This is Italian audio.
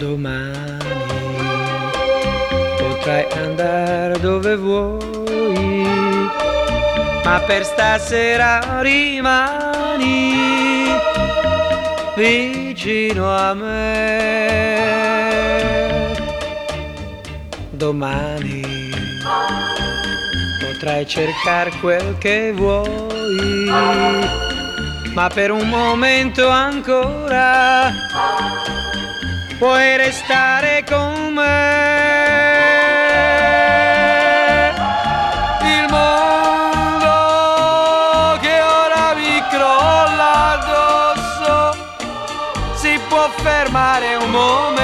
domani potrai andare dove vuoi, ma per stasera rimani vicino a me. Domani potrai cercare quel che vuoi, ma per un momento ancora puoi restare con me. Il mondo che ora mi crolla addosso si può fermare un momento